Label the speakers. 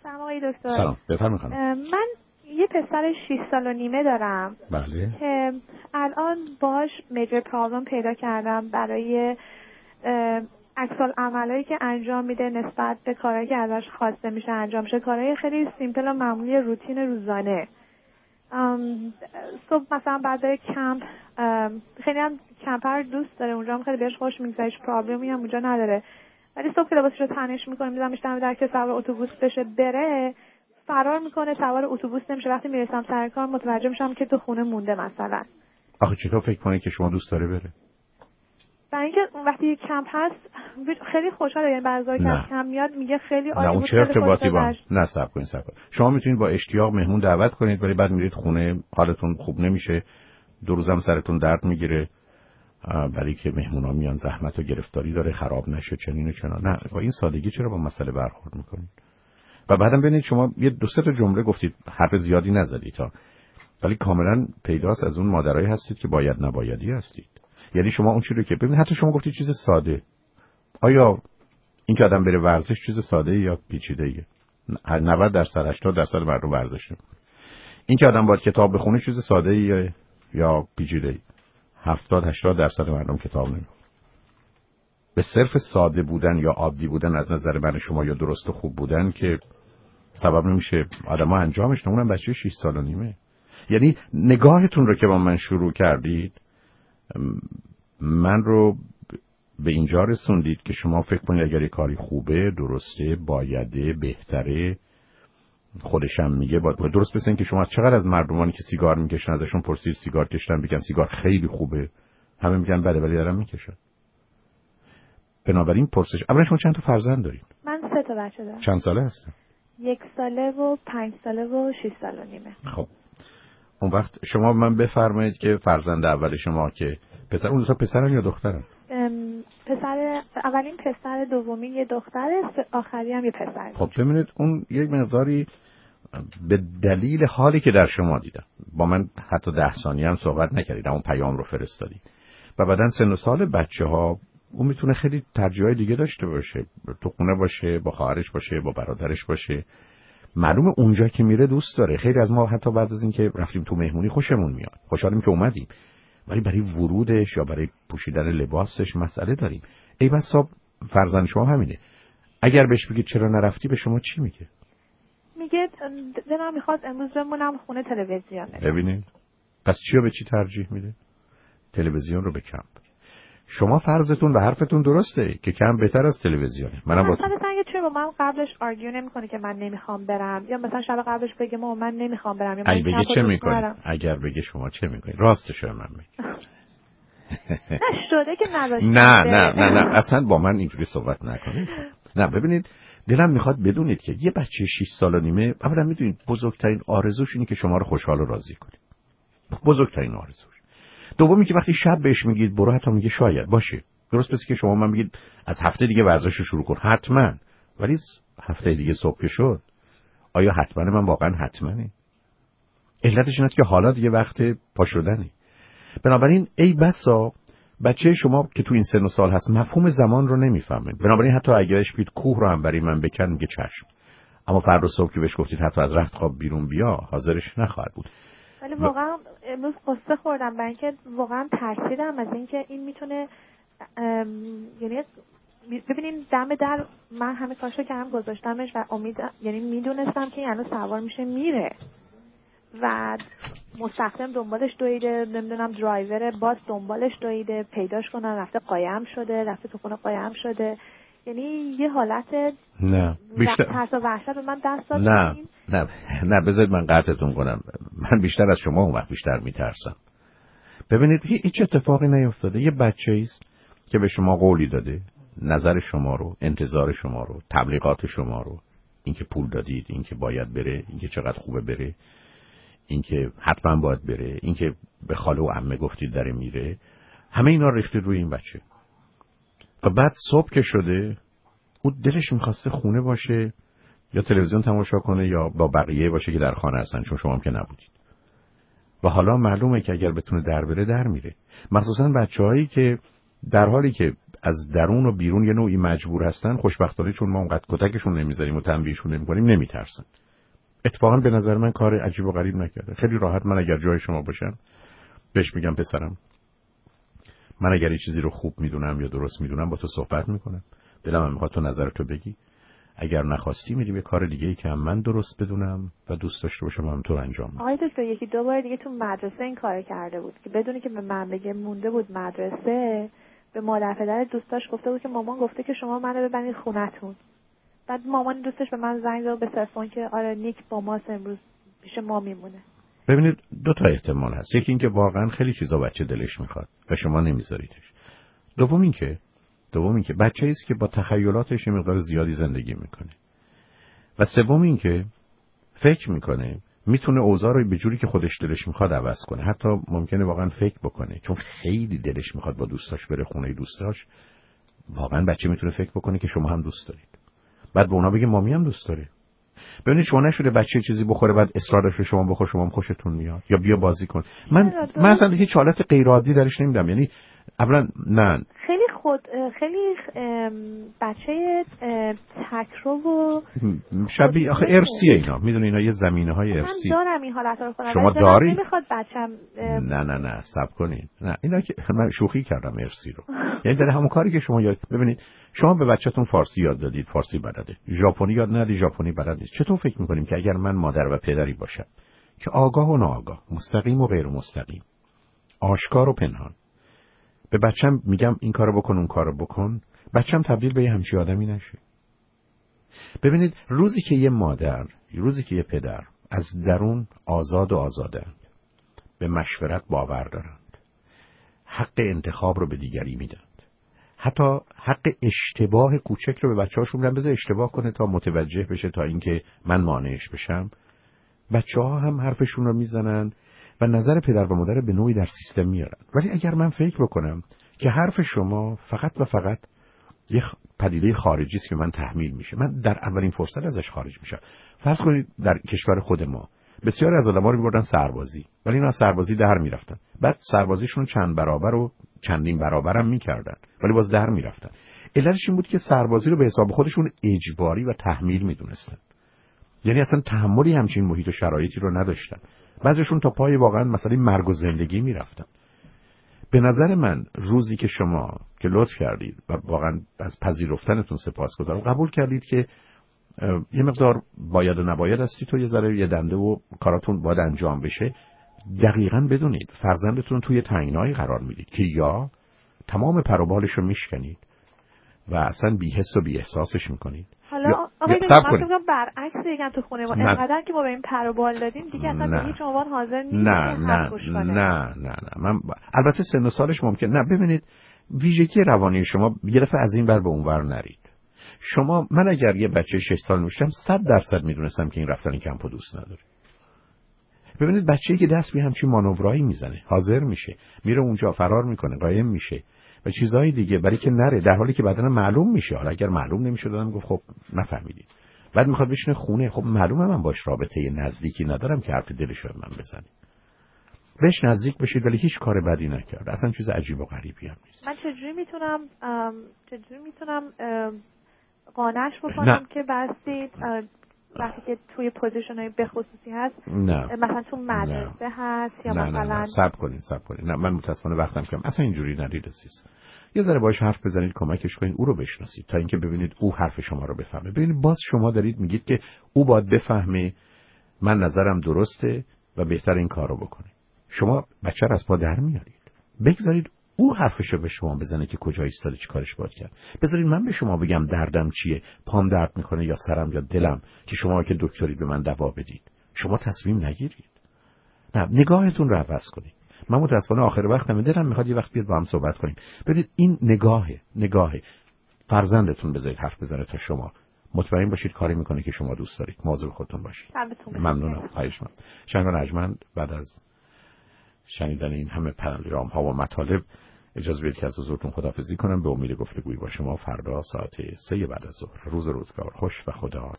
Speaker 1: سلام آقای دکتر.
Speaker 2: سلام، بفرمایید خانم.
Speaker 1: من یه پسر 6 سال و نیمه دارم.
Speaker 2: بله.
Speaker 1: که الان باش میجر پرابلم پیدا کردم برای عکس‌العملایی که انجام میده نسبت به کارهایی که ازش خواسته میشه انجام میشه، کارهای خیلی سیمپل و معمولی روتین روزانه. صبح مثلا بعد کمپ خیلی هم کمپر دوست داره، اونجا هم خیلی بهش خوش میگذره، هیچ پرابلمی هم اونجا نداره. ولی صبح که لباسش رو تنش میکنه میذارمش دم در که سوار اتوبوس بشه بره، فرار میکنه، سوار اتوبوس نمیشه. وقتی میرسم سر کار متوجه میشم که تو خونه مونده مثلا.
Speaker 2: آخه چطور فکر کنید که شما دوست داره بره؟
Speaker 1: برای اینکه وقتی کمپ هست خیلی خوشحاله، یعنی بعضی که از کمپ میاد میگه خیلی عالی بود.
Speaker 2: نه اون چه ارتباطی با نه صبر کنید. شما میتونید با اشتیاق مهمون دعوت کنید ولی بعد میرید خونه حالتون خوب نمیشه، 2 روزم سرتون درد میگیره، برای که مهمونا میان زحمت و گرفتاری داره خراب نشه چنین و چنان. نه با این سادگی چرا با مسئله برخورد میکنید؟ و بعدم ببینید شما یه 2-3 تا جمله گفتید، حرف زیادی نزدید تا، ولی کاملا پیداست از اون مادرایی هستید که باید نبایدی هستید. یعنی شما اون چیزی که ببینید، حتی شما گفتید چیز ساده، آیا این که آدم بره ورزش چیز ساده یا پیچیده ایه؟ 90% 80% مردم ورزش نمی‌کنن. این که آدم باید کتاب بخونه چیز ساده ایه یا پیچیده ای؟ 70-80% مردم کتاب نمی‌خونن. به صرف ساده بودن یا عادی بودن از نظر من شما یا درست و خوب بودن که سبب نمیشه آدم‌ها انجامش. اونم بچه 6 سال و نیمه. یعنی نگاهتون رو که با من شروع کردید، من رو به اینجا رسوندید که شما فکر کنید اگر یه کاری خوبه، درسته، بایده، بهتره، خودشم میگه باید درست. بسین که شما چقدر از مردمانی که سیگار میکشن ازشون پرسید سیگار کشتن، بگن سیگار خیلی خوبه، همه میگن بله ولی دارم میکشن. بنابراین پرسش اولا شما چند تا فرزند دارید؟
Speaker 1: من 3 تا بچه دارم.
Speaker 2: چند ساله هستن؟
Speaker 1: 1 ساله و 5 ساله و 6 سال و نیمه.
Speaker 2: خب اون وقت شما من بفرمایید که فرزند اول شما که پسر، اون 2 تا پسرن یا دخترن؟
Speaker 1: پسر اولین پسر، دومی یه دختره، آخری هم یه پسر.
Speaker 2: خب ببینید اون یک مقداری به دلیل حالی که در شما دیدم، با من حتی 10 ثانیه هم صحبت نکردید، اون پیام رو فرستادید و بعدن سن و سال بچه‌ها اون میتونه خیلی ترجیحات دیگه داشته باشه، تو خونه باشه، با خواهرش باشه، با برادرش باشه، معلومه اونجا که میره دوست داره. خیلی از ما حتی بعد از اینکه رفتیم تو مهمونی خوشمون میاد، خوشحالیم که اومدیم، ولی برای ورودش یا برای پوشیدن لباسش مسئله داریم. ای بسا فرزند شما همینه، اگر بهش بگید چرا نرفتی به شما چی میگه؟
Speaker 1: میگه دلم میخواد امروز بمونم خونه تلویزیون.
Speaker 2: ببینید پس چیو به چی ترجیح میده؟ تلویزیون رو به کمپ. شما فرضتون و حرفتون درسته که کم بهتر از تلویزیونه. منم
Speaker 1: مثلا چرا با من قبلش آرگیو نمیکنه که من نمیخوام برم، یا مثلا شب قبلش بگه من نمیخوام برم، یا من
Speaker 2: بگه چه میکنی؟ اگر بگه شما چه میکنی؟ راستش رو من میگم.
Speaker 1: شده که نداشتم.
Speaker 2: نه اصلا با من اینجوری صحبت نکنید. نه ببینید دلم میخواد بدونید که یه بچه 6 سال و نیمه اولا میدونید بزرگترین آرزوش اینه که شما رو خوشحال و راضی کنه. بزرگترین آرزوش. دومی که وقتی شب بهش میگید برو، حتی میگه شاید باشه، درست پسی که شما من میگید از هفته دیگه ورزش رو شروع کن، حتما، ولی هفته دیگه صبح که شد آیا حتما؟ من واقعا حتمانه. علتش این است که حالا دیگه وقت پا شدنه. بنابراین ای بسا بچه شما که تو این سن و سال هست مفهوم زمان رو نمیفهمه، بنابراین حتی اگرش بگید کوه رو هم برای من بکن میگه چشم، اما فردا صبح که بهش گفتید حتی از رخت خواب بیرون بیا حاضرش نخواهد بود.
Speaker 1: ولی واقعا امروز قصه خوردم، برای اینکه واقعا ترسیدم از اینکه این میتونه، یعنی ببینیم دم در من همه کارشو کردم گذاشتمش و یعنی میدونستم که یعنی سوار میشه میره و مستخدم دنبالش دویده، نمیدونم درایور باس دنبالش دویده، پیداش کنن، رفته قایم شده، رفته تو خونه قایم شده، یعنی یه حالت
Speaker 2: نه بیشتر
Speaker 1: ترس و وحشت به من دست داد.
Speaker 2: نه بذارید من قطعتون کنم، من بیشتر از شما اون وقت بیشتر میترسم. ببینید هیچ اتفاقی نیفتاده، یه بچه‌ای است که به شما قولی داده، نظر شما رو، انتظار شما رو، تبلیغات شما رو، اینکه پول دادید، اینکه باید بره، اینکه چقدر خوبه بره، اینکه حتما باید بره، اینکه به خاله و عمه گفتید داره میره، همه اینا ریختید روی این بچه. و بعد صبح که شده او دلش میخواسته خونه باشه یا تلویزیون تماشا کنه یا با بقیه باشه که در خانه هستن، چون شما هم که نبودید. و حالا معلومه که اگر بتونه در بره در میره، مخصوصا بچه‌هایی که در حالی که از درون و بیرون یه نوعی مجبور هستن، خوشبختانه چون ما اونقدر کتکشون نمیذاریم و تنبیهشون نمی‌کنیم نمیترسن. اتفاقا به نظر من کار عجیب و غریب نکرده. خیلی راحت من اگر جای شما باشم بهش میگم پسرم من اگر یه چیزی رو خوب میدونم یا درست میدونم با تو صحبت میکنم، دلم میخواد تو نظرتو بگی، اگر نخواستی میریم یه کار دیگه‌ای که هم من درست بدونم و دوست داشته باشم هم تو انجام بدم.
Speaker 1: آقای دکتر یکی دو بار دیگه تو مدرسه این کار کرده بود که بدونی که به من بگه مونده بود مدرسه، به مادر پدر دوستاش گفته بود که مامان گفته که شما منو ببرید خونتون. بعد مامان دوستش به من زنگ زد به تلفن که آره نیک با ماست امروز پیش ما میمونه.
Speaker 2: ببینید دو تا احتمال هست. یکی اینکه واقعا خیلی چیزا بچه دلش میخواد و شما نمیذاریدش. دوم اینکه بچه‌ای است که با تخیلاتش مقدار زیادی زندگی میکنه. و سوم اینکه فکر میکنه میتونه اوضاع رو به جوری که خودش دلش میخواد عوض کنه. حتی ممکنه واقعا فکر بکنه چون خیلی دلش میخواد با دوستاش بره خونه دوستاش. واقعا بچه میتونه فکر بکنه که شما هم دوست دارید. بعد به اونا بگه مامی هم دوست داره. ببینید شما نشده بچه چیزی بخوره بعد اصرار داشته شما بخور شما هم خوشتون میاد یا بیا بازی کن. من اصلا هیچ حالت غیر عادی درش نمیدم. یعنی اولا نه
Speaker 1: خیلی بچه تکرو و
Speaker 2: شبیه آخه ارسیه اینا. میدونی اینا یه زمینه‌های ارسی.
Speaker 1: من دارم این حالت رو کنم.
Speaker 2: شما داری؟
Speaker 1: نمیخواد بچم
Speaker 2: نه صبر کنین. نه اینا که من شوخی کردم ارسی رو. یعنی در همون کاری که شما یاد ببینید شما به بچه‌تون فارسی یاد دادید فارسی بلده. ژاپنی یاد ندادید ژاپنی بلد نیست. چطور فکر می‌کنیم که اگر من مادر و پدری باشم که آگاه و ناآگاه، مستقیم و غیر مستقیم، آشکار و پنهان به بچم میگم این کارو بکن اون کارو بکن، بچم تبدیل به یه همچین آدمی نشه. ببینید روزی که یه مادر، روزی که یه پدر از درون آزاد و آزادند، به مشورت باور دارند، حق انتخاب رو به دیگری میدند، حتی حق اشتباه کوچک رو به بچه‌هاشون میدن، بذار اشتباه کنه تا متوجه بشه تا اینکه من مانعش بشم، بچه‌ها هم حرفشون رو میزنن و نظر پدر و مادر به نوعی در سیستم میارن. ولی اگر من فکر بکنم که حرف شما فقط و فقط یه پدیده خارجی است که من تحمیل میشه، من در اولین فرصت ازش خارج میشم. فرض کنید در کشور خود ما بسیاری از آدم‌ها رو می‌بردن سربازی، ولی اینا از سربازی در میرفتن. بعد سربازیشون رو چند برابر و چندین برابر هم میکردن، ولی باز در میرفتن. علتش این بود که سربازی رو به حساب خودشون اجباری و تحمیل میدونستن. یعنی اصلا تحملی همچین محیط و شرایطی رو نداشتن. بعضیشون تا پای واقعا مسئله مرگ و زندگی میرفتن. به نظر من روزی که شما که لطف کردید و واقعا از پذیرفتنتون سپاسگزارم، قبول کردید که یه مقدار باید و نباید هستید و یه ذره یه دنده و کاراتون باید انجام بشه، دقیقاً بدونید فرزندتون توی تنگنایی قرار میدید که یا تمام پر و بالش رو میشکنید و اصلا بی‌حس و بی‌احساسش میکنید.
Speaker 1: حالا آقای دکتر من برعکس بگم تو خونه ما اینقدر که ما به این پر و بال دادیم دیگه اصلا به هیچ عنوان حاضر نیست
Speaker 2: نه من البته سن و سالش ممکن نه. ببینید ویژگی روانی شما یه دفعه از این ور به اون ور نرید. من اگر یه بچه 6 سال میشم 100% میدونستم که این رفتن کمپو دوست نداره. ببینید بچه‌ای که دست به همچین مانورایی میزنه، حاضر میشه، میره اونجا فرار میکنه، قایم میشه و چیزهای دیگه برای که نره، در حالی که بعداً معلوم میشه. حالا اگر معلوم نمیشه دادم گفت خب نفهمیدید، بعد میخواد بشینه خونه، خب معلومه من باش رابطه نزدیکی ندارم که حرف دلش رو من بزنه. بهش نزدیک بشید ولی هیچ کار بدی نکرد. اصلا چیز عجیب و غریبی هم نیست.
Speaker 1: من چجوری میتونم قانعش بکنم که بستید وقتی که توی پوزیشن‌های بخصوصی هست،
Speaker 2: نه.
Speaker 1: مثلا تو مدرسه هست یا مثلا
Speaker 2: نه. صبر کنید. نه من متاسفانه وقتم کم. اصلا اینجوری نرید عزیز. یه ذره باهاش حرف بزنید، کمکش کنید، او رو بشناسید تا اینکه ببینید او حرف شما رو بفهمه. ببینید باز شما دارید میگید که او باید بفهمه من نظرم درسته و بهتر این کارو بکنه. شما بچه رو از پا در میارید. بگذارید او حرفشو به شما بزنه که کجا ایستاده چی کارش باید کرد. بذارید من به شما بگم دردم چیه، پام درد میکنه یا سرم یا دلم، که شما که دکتری به من دوا بدید. شما تصمیم نگیرید. نه، نگاهتون رو عوض کنید. من متاسفانه آخر وقتم دلم میخواد یه وقت بیاد با هم صحبت کنیم. ببینید این نگاهه. فرزندتون بذارید حرف بزنه تا شما مطمئن باشید کاری میکنه که شما دوست دارید. مواظب خودتون باشید. ممنونم. خواهش می‌کنم. شنگ نجمن بعد از شنیدن این همه پیام ها و مطالب اجازه بدید که از حضورتون خداحافظی کنم، به امید گفتگوی با شما فردا ساعت 3 بعد از ظهر. روز روزگار خوش و خدا